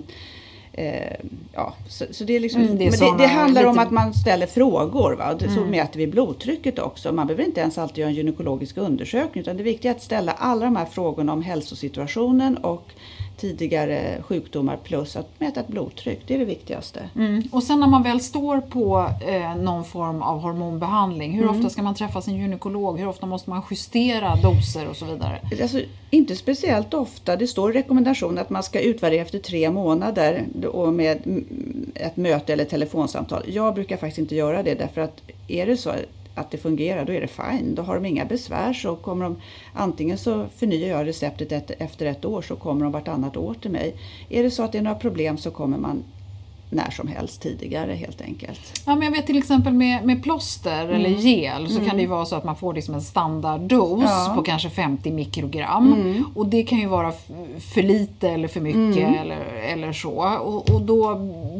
eh, ja, så, så det, är liksom, mm, det, är men det, det handlar lite... om att man ställer frågor. Va? Mm. Så mäter vi blodtrycket också. Man behöver inte ens alltid göra en gynekologisk undersökning. Utan det är viktigt att ställa alla de här frågorna om hälsosituationen och tidigare sjukdomar plus att mäta ett blodtryck. Det är det viktigaste. Mm. Och sen när man väl står på eh, någon form av hormonbehandling, hur mm. ofta ska man träffa sin gynekolog? Hur ofta måste man justera doser och så vidare? Alltså, inte speciellt ofta. Det står i rekommendation att man ska utvärdera efter tre månader och med ett möte eller telefonsamtal. Jag brukar faktiskt inte göra det därför att är det så att det fungerar, då är det fine. Då har de inga besvär så kommer de, antingen så förnyar jag receptet ett, efter ett år så kommer de vartannat år till mig. Är det så att det är några problem så kommer man när som helst tidigare helt enkelt. Ja, men jag vet till exempel med, med plåster mm. eller gel så mm. kan det ju vara så att man får liksom en standarddos ja. på kanske femtio mikrogram mm. och det kan ju vara f- för lite eller för mycket mm. eller, eller så och, och då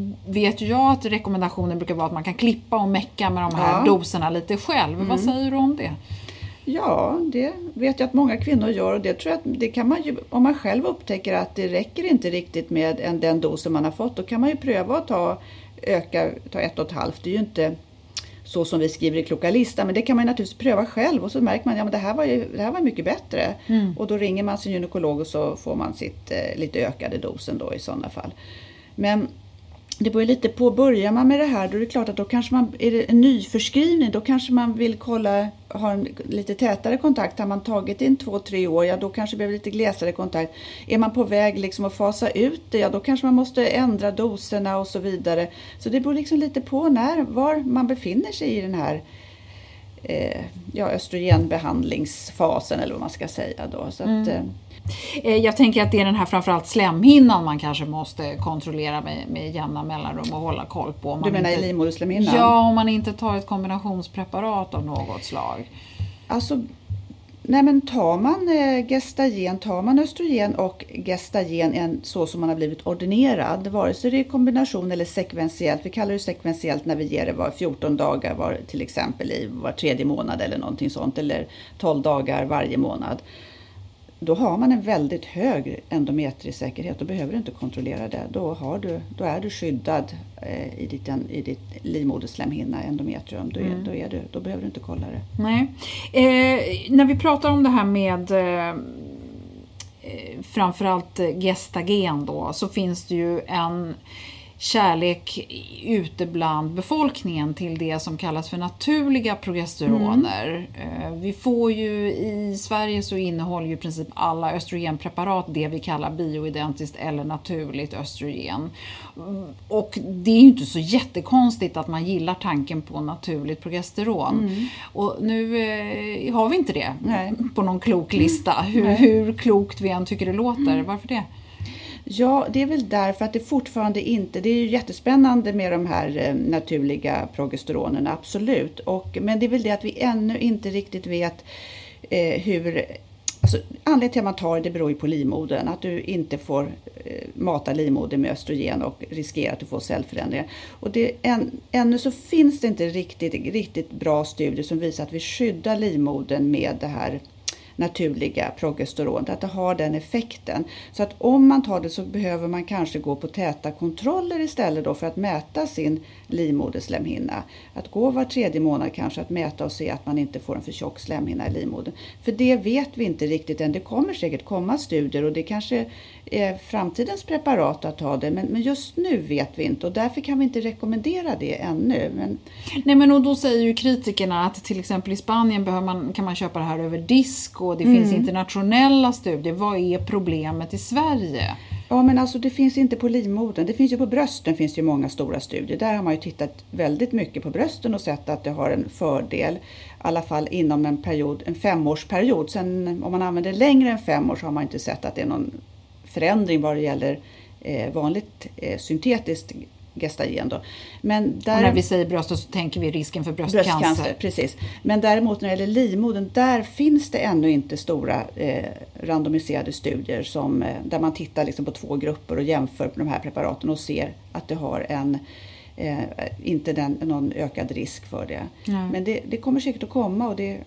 vet jag att rekommendationen brukar vara att man kan klippa och mecka med de här ja. doserna lite själv. Mm. Vad säger du om det? Ja, det vet jag att många kvinnor gör och det tror jag att det kan man ju, om man själv upptäcker att det räcker inte riktigt med en, den dos som man har fått, då kan man ju pröva att ta, öka, ta ett och ett halvt. Det är ju inte så som vi skriver i Klokalista, men det kan man ju naturligtvis pröva själv och så märker man att ja, det här var ju det här var mycket bättre. Mm. Och då ringer man sin gynekolog och så får man sitt eh, lite ökade dosen då i sådana fall. Men det beror lite på, börjar man med det här då är det klart att då kanske man, är det en ny förskrivning, då kanske man vill kolla, ha en lite tätare kontakt. Har man tagit in två, tre år, ja då kanske det behöver lite glesare kontakt. Är man på väg liksom att fasa ut det, ja då kanske man måste ändra doserna och så vidare. Så det beror liksom lite på när, var man befinner sig i den här eh, ja, östrogenbehandlingsfasen eller vad man ska säga då. Så mm. att... Eh, Jag tänker att det är den här framförallt slemhinnan man kanske måste kontrollera med, med jämna mellanrum och hålla koll på. Om du menar inte, i livmoderslemhinnan? Ja, om man inte tar ett kombinationspreparat av något slag. Alltså, nej men tar man eh, gestagen, tar man östrogen och gestagen en, så som man har blivit ordinerad, vare sig det är kombination eller sekventiellt. Vi kallar det sekventiellt när vi ger det var fjorton dagar var, till exempel i var tredje månad eller någonting sånt, eller tolv dagar varje månad. då har man en väldigt hög endometriesäkerhet. Då behöver du inte kontrollera det. Då, har du, då är du skyddad eh, i, ditt, i ditt livmoderslemhinna, endometrium. Då, är, mm. då, är du, då behöver du inte kolla det. Nej. Eh, när vi pratar om det här med eh, framförallt gestagen då, så finns det ju en kärlek ute bland befolkningen till det som kallas för naturliga progesteroner. Mm. Vi får ju i Sverige så innehåller ju i princip alla östrogenpreparat det vi kallar bioidentiskt eller naturligt östrogen. Och det är ju inte så jättekonstigt att man gillar tanken på naturligt progesteron. Mm. Och nu eh, har vi inte det Nej. på någon klok lista. Hur, hur klokt vi än tycker det låter. Mm. Varför det? Ja, det är väl därför att det fortfarande inte, det är ju jättespännande med de här eh, naturliga progesteronerna, absolut. Och, men det är väl det att vi ännu inte riktigt vet eh, hur, alltså anledningen till att man tar det beror ju på livmodern. Att du inte får eh, mata livmodern med östrogen och riskera att du får cellförändringar. Och det, än, ännu så finns det inte riktigt, riktigt bra studier som visar att vi skyddar livmodern med det här naturliga progesteron, att det har den effekten. Så att om man tar det så behöver man kanske gå på täta kontroller istället då för att mäta sin livmoderslemhinna. Att gå var tredje månad kanske att mäta och se att man inte får en för tjock slemhinna i livmodern. För det vet vi inte riktigt än. Det kommer säkert komma studier och det kanske är framtidens preparat att ta det. Men, men just nu vet vi inte och därför kan vi inte rekommendera det ännu. Men... Nej, men och då säger ju kritikerna att till exempel i Spanien behöver man, kan man köpa det här över disk och det mm. finns internationella studier. Vad är problemet i Sverige? Ja, men alltså det finns inte på livmodern. Det finns ju på brösten, finns ju många stora studier. Där har man ju tittat väldigt mycket på brösten och sett att det har en fördel. I alla fall inom en period, en femårsperiod. Sen om man använder längre än fem år så har man inte sett att det är någon förändring vad det gäller eh, vanligt eh, syntetiskt gestagen då. Men där, och när vi säger bröst så tänker vi risken för bröstcancer. bröstcancer. Precis. Men däremot när det gäller livmodern, där finns det ännu inte stora eh, randomiserade studier som, eh, där man tittar liksom på två grupper och jämför på de här preparaten och ser att det har en eh, inte den, någon ökad risk för det. Mm. Men det, det kommer säkert att komma och det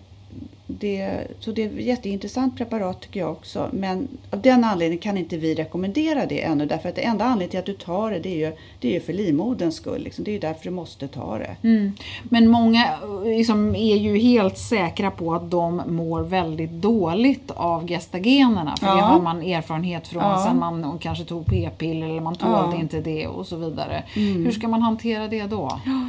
Det, så det är ett jätteintressant preparat tycker jag också. Men av den anledningen kan inte vi rekommendera det ännu. Därför att det enda anledningen till att du tar det, det är ju, det är ju för livmoderns skull. Liksom. Det är ju därför du måste ta det. Mm. Men många liksom, är ju helt säkra på att de mår väldigt dåligt av gestagenerna. För ja. det har man erfarenhet från ja. sen man kanske tog p-piller eller man tålde ja. inte det och så vidare. Mm. Hur ska man hantera det då? Ja.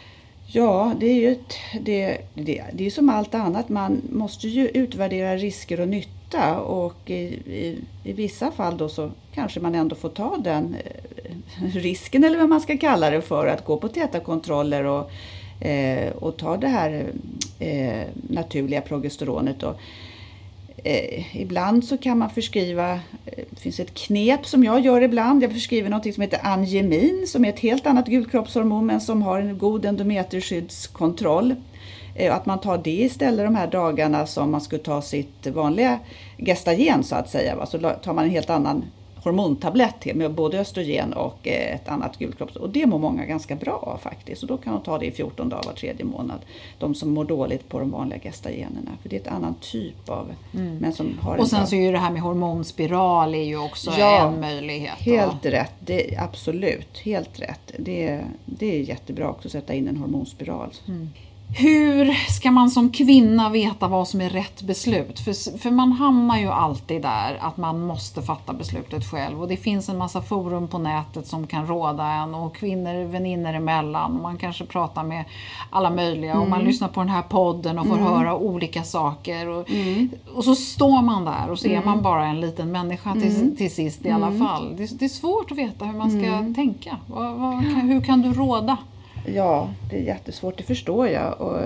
Ja, det är ju ett, det, det, det är som allt annat. Man måste ju utvärdera risker och nytta och i, i, i vissa fall då så kanske man ändå får ta den risken eller vad man ska kalla det för att gå på täta kontroller och, eh, och ta det här eh, naturliga progesteronet då. Eh, ibland så kan man förskriva, eh, det finns ett knep som jag gör ibland, jag förskriver något som heter angemin som är ett helt annat gulkroppshormon men som har en god endometrioskyddskontroll. Eh, att man tar det istället de här dagarna som man skulle ta sitt vanliga gestagen så att säga. Va? Så tar man en helt annan hormontablett till med både östrogen och eh, ett annat gulkroppshormon. Och det mår många ganska bra faktiskt. Och då kan de ta det i fjorton dagar var tredje månad. De som mår dåligt på de vanliga gestagenerna. För det är ett annan typ av... Mm. Men som har och sen bra... så är ju det här med hormonspiral är ju också ja, en möjlighet. Helt och... rätt. Det, absolut. Helt rätt. Det, det är jättebra också att sätta in en hormonspiral. Mm. Hur ska man som kvinna veta vad som är rätt beslut? För, för man hamnar ju alltid där att man måste fatta beslutet själv. Och det finns en massa forum på nätet som kan råda en. Och kvinnor, väninner emellan. Man kanske pratar med alla möjliga. Mm. Och man lyssnar på den här podden och får mm. höra olika saker. Och, mm. och så står man där och så är mm. man bara en liten människa till, mm. till sist i alla mm. fall. Det, det är svårt att veta hur man ska mm. tänka. Vad, vad, kan, hur kan du råda? Ja, det är jättesvårt, det förstår jag. Och,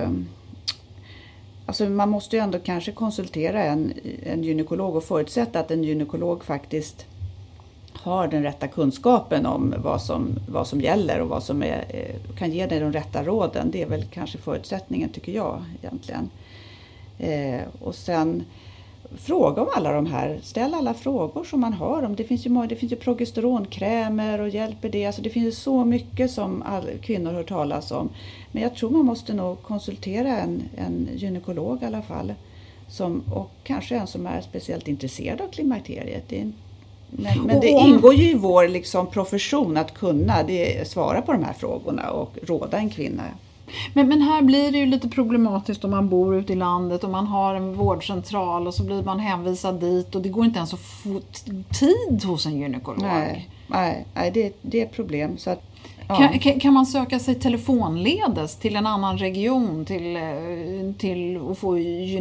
alltså man måste ju ändå kanske konsultera en, en gynekolog och förutsätta att en gynekolog faktiskt har den rätta kunskapen om vad som, vad som gäller och vad som är, kan ge dig de rätta råden. Det är väl kanske förutsättningen tycker jag egentligen. Eh, och sen... Fråga om alla de här, ställ alla frågor som man har om. Det finns ju, det finns ju progesteronkrämer och hjälper det. Alltså det finns ju så mycket som all, kvinnor hör talas om. Men jag tror man måste nog konsultera en, en gynekolog i alla fall. som, och kanske en som är speciellt intresserad av klimakteriet. Det är, men, men det ingår ju i vår liksom profession att kunna det, svara på de här frågorna och råda en kvinna. Men, men här blir det ju lite problematiskt om man bor ute i landet och man har en vårdcentral och så blir man hänvisad dit och det går inte ens att få tid hos en gynekolog. Nej, nej, nej det, det är ett problem. Så att, ja. kan, kan, kan man söka sig telefonledes till en annan region till, till att få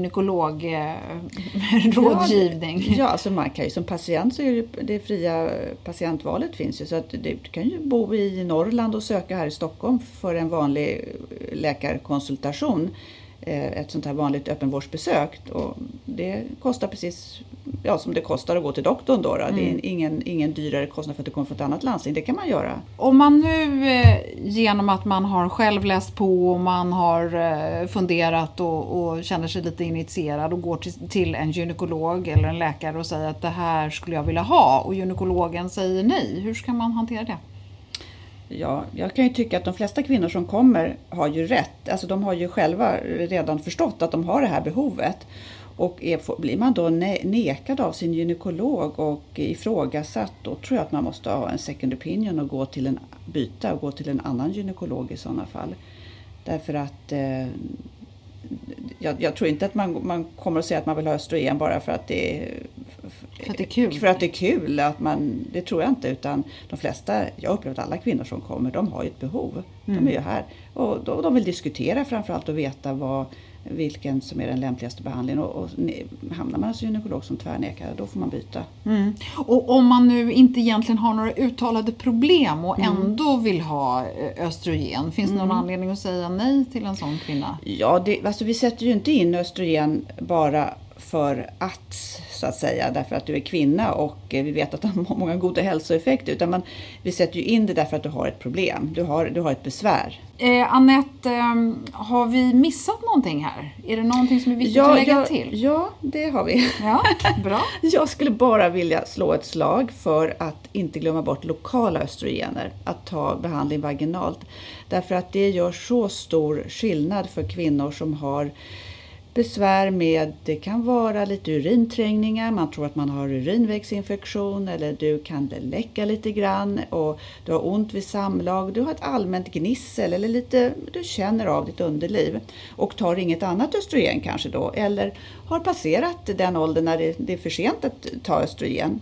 gynekologrådgivning? Ja, ja, alltså man kan ju som patient så är det, det fria patientvalet finns ju. Så att du kan ju bo i Norrland och söka här i Stockholm för en vanlig läkarkonsultation. Ett sånt här vanligt öppenvårdsbesök. Och det kostar precis ja, som det kostar att gå till doktorn. Då, då. Mm. Det är ingen, ingen dyrare kostnad för att du kommer från ett annat landsting. Det kan man göra. Om man nu eh, genom att man har själv läst på och man har eh, funderat och, och känner sig lite initierad och går till, till en gynekolog eller en läkare och säger att det här skulle jag vilja ha och gynekologen säger nej. Hur ska man hantera det? Ja, jag kan ju tycka att de flesta kvinnor som kommer har ju rätt. Alltså de har ju själva redan förstått att de har det här behovet. Och är, blir man då ne- nekad av sin gynekolog och ifrågasatt, då tror jag att man måste ha en second opinion och gå till en byta och gå till en annan gynekolog i sådana fall. Därför att eh, jag, jag tror inte att man, man kommer att säga att man vill ha östrogen bara för att det är För att det är kul. För att det är kul. Att man, det tror jag inte. Utan de flesta, jag har upplevt alla kvinnor som kommer, de har ju ett behov. Mm. De är ju här. Och de, de vill diskutera framförallt och veta vad, vilken som är den lämpligaste behandlingen. Och, och hamnar man hos gynekolog som tvärnekar, då får man byta. Mm. Och om man nu inte egentligen har några uttalade problem och mm. ändå vill ha östrogen, finns det någon mm. anledning att säga nej till en sån kvinna? Ja, det, alltså vi sätter ju inte in östrogen bara för att, så att säga, därför att du är kvinna och vi vet att de har många goda hälsoeffekter, utan man, vi sätter ju in det därför att du har ett problem, du har, du har ett besvär. Eh, Anette, eh, har vi missat någonting här? Är det någonting som är viktigt ja, att lägga ja, till? Ja, det har vi. Ja, bra. Jag skulle bara vilja slå ett slag för att inte glömma bort lokala östrogener, att ta behandling vaginalt, därför att det gör så stor skillnad för kvinnor som har besvär med, det kan vara lite urinträngningar, man tror att man har urinvägsinfektion eller du kan läcka lite grann och du har ont vid samlag, du har ett allmänt gnissel eller lite, du känner av ditt underliv och tar inget annat östrogen kanske då, eller har passerat den åldern när det, det är för sent att ta östrogen.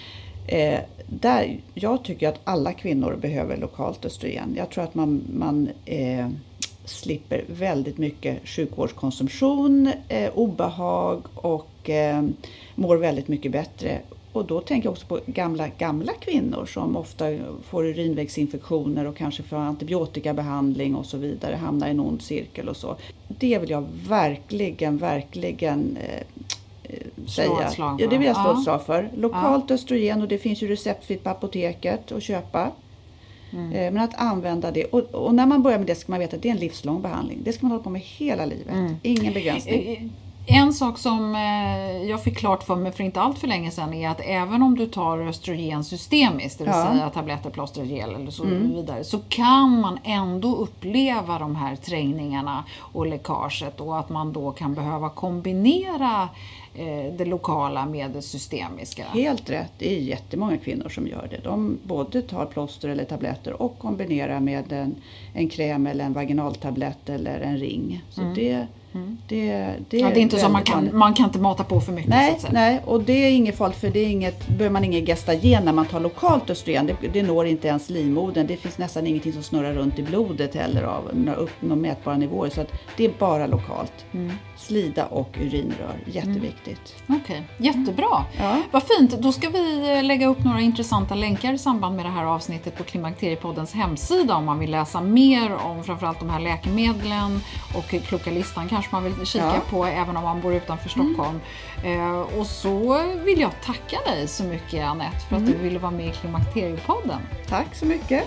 Eh, där, jag tycker att alla kvinnor behöver lokalt östrogen. Jag tror att man, man eh, slipper väldigt mycket sjukvårdskonsumtion, eh, obehag och eh, mår väldigt mycket bättre. Och då tänker jag också på gamla, gamla kvinnor som ofta får urinvägsinfektioner och kanske får antibiotikabehandling och så vidare, hamnar i en ond cirkel och så. Det vill jag verkligen, verkligen eh, säga. Ja, det vill jag slå ett slag för. Lokalt ja. östrogen, och det finns ju receptfritt på apoteket att köpa. Mm. Men att använda det, och, och när man börjar med det ska man veta att det är en livslång behandling. Det ska man hålla på med hela livet. Mm. Ingen begränsning. En sak som jag fick klart för mig för inte allt för länge sedan är att även om du tar östrogen systemiskt, det vill ja. säga tabletter, plåster, gel eller så mm. vidare, så kan man ändå uppleva de här trängningarna och läckaget, och att man då kan behöva kombinera det lokala med det systemiska. Helt rätt, det är jättemånga kvinnor som gör det. De både tar plåster eller tabletter och kombinerar med en, en kräm eller en vaginaltablett eller en ring. Så mm. det Mm. Det, det, ja, det är inte så man kan, man kan inte mata på för mycket. Nej, så att säga. nej, och det är inget farligt, för det är inget, behöver man ingen gestagen när man tar lokalt östrogen. Det, det når inte ens livmodern. Det finns nästan ingenting som snurrar runt i blodet heller av upp några mätbara nivåer. Så att det är bara lokalt. Mm. Slida och urinrör, jätteviktigt. Mm. Okej, okay. Jättebra. Ja. Vad fint, då ska vi lägga upp några intressanta länkar i samband med det här avsnittet på Klimakteriepoddens hemsida om man vill läsa mer om framförallt de här läkemedlen, och Kloka listan kanske man vill kika ja. på även om man bor utanför Stockholm. Mm. Eh, och så vill jag tacka dig så mycket, Anette, för att mm. du ville vara med i Klimakteriepodden. Tack så mycket.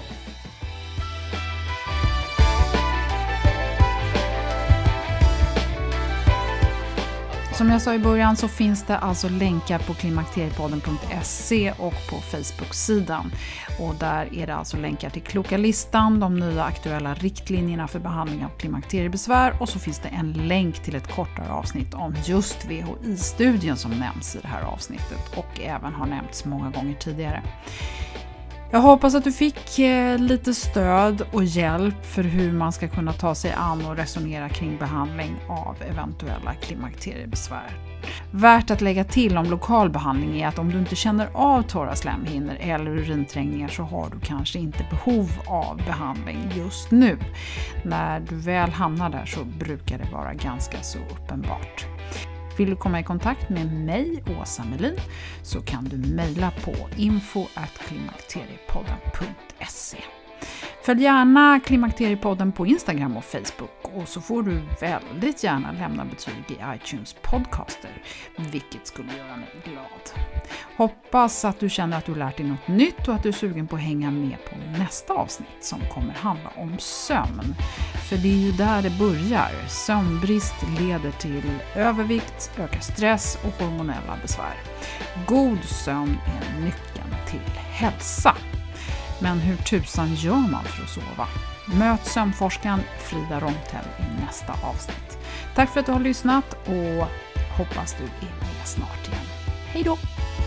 Som jag sa i början så finns det alltså länkar på klimakteriepodden punkt se och på Facebook-sidan. Och där är det alltså länkar till Kloka listan, de nya aktuella riktlinjerna för behandling av klimakteriebesvär, och så finns det en länk till ett kortare avsnitt om just V H I-studien som nämns i det här avsnittet och även har nämnts många gånger tidigare. Jag hoppas att du fick eh, lite stöd och hjälp för hur man ska kunna ta sig an och resonera kring behandling av eventuella klimakteriebesvär. Värt att lägga till om lokal behandling är att om du inte känner av torra slemhinnor eller urinträngningar så har du kanske inte behov av behandling just nu. När du väl hamnar där så brukar det vara ganska så uppenbart. Vill du komma i kontakt med mig, Åsa Melin, så kan du mejla på info at klimakteriepodden punkt se. Följ gärna Klimakteriepodden på Instagram och Facebook, och så får du väldigt gärna lämna betyg i iTunes podcaster, vilket skulle göra mig glad. Hoppas att du känner att du lärt dig något nytt och att du är sugen på att hänga med på nästa avsnitt som kommer handla om sömn. För det är ju där det börjar. Sömnbrist leder till övervikt, ökar stress och hormonella besvär. God sömn är nyckeln till hälsa. Men hur tusan gör man för att sova? Möt sömnforskaren Frida Romtell i nästa avsnitt. Tack för att du har lyssnat och hoppas du är med snart igen. Hej då!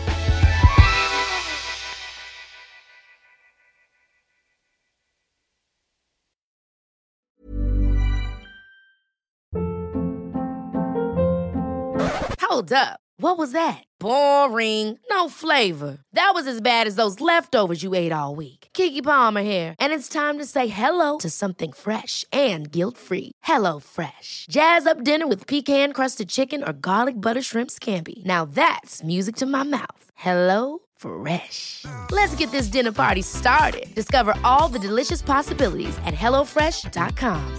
Hold up. What was that? Boring. No flavor. That was as bad as those leftovers you ate all week. Keke Palmer here, and it's time to say hello to something fresh and guilt-free. Hello Fresh. Jazz up dinner with pecan-crusted chicken or garlic butter shrimp scampi. Now that's music to my mouth. Hello Fresh. Let's get this dinner party started. Discover all the delicious possibilities at hello fresh dot com.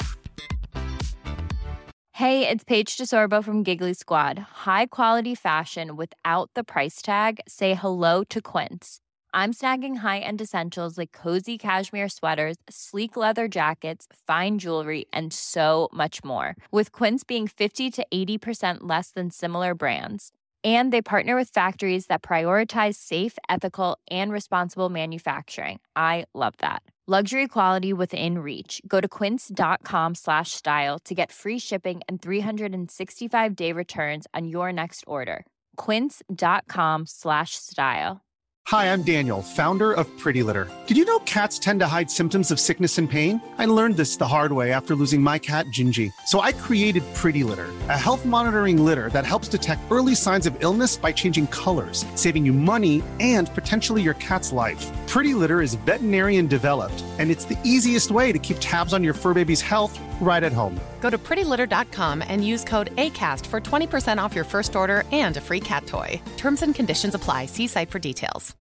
Hey, it's Paige DeSorbo from Giggly Squad. High quality fashion without the price tag. Say hello to Quince. I'm snagging high-end essentials like cozy cashmere sweaters, sleek leather jackets, fine jewelry, and so much more. With Quince being fifty to eighty percent less than similar brands. And they partner with factories that prioritize safe, ethical, and responsible manufacturing. I love that. Luxury quality within reach. Go to quince.com slash style to get free shipping and three sixty-five day returns on your next order. Quince.com slash style. Hi, I'm Daniel, founder of Pretty Litter. Did you know cats tend to hide symptoms of sickness and pain? I learned this the hard way after losing my cat, Gingy. So I created Pretty Litter, a health monitoring litter that helps detect early signs of illness by changing colors, saving you money and potentially your cat's life. Pretty Litter is veterinarian developed, and it's the easiest way to keep tabs on your fur baby's health right at home. Go to pretty litter dot com and use code ACAST for twenty percent off your first order and a free cat toy. Terms and conditions apply. See site for details.